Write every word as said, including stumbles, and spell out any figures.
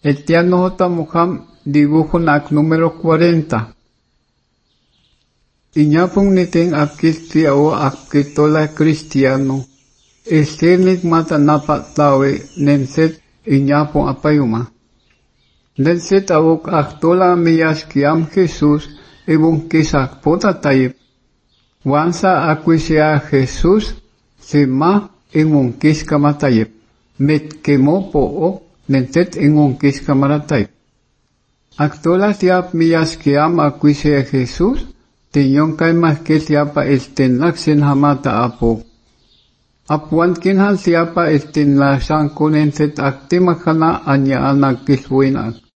Etiano J. Mujam, dibujo nak número cuarenta. Iñapong niting akistia o akitola cristiano. Estirnik mata napatawe nenset iñapong apayuma. Nenset awok aktola miyas kiam Jesús ibong kisak pota tayip. Wansa akwisia Jesús sima ingong kiska matayip. Met kemo po o nenset ingong kiska maratayip. Aktola tiap miyas kiam akwisia Jesús tinyong kay maske tiapa istinlak sinhamata apo. Apuan kinhal tiapa istinlasang kunenset aktimakana anya anak kiswinak.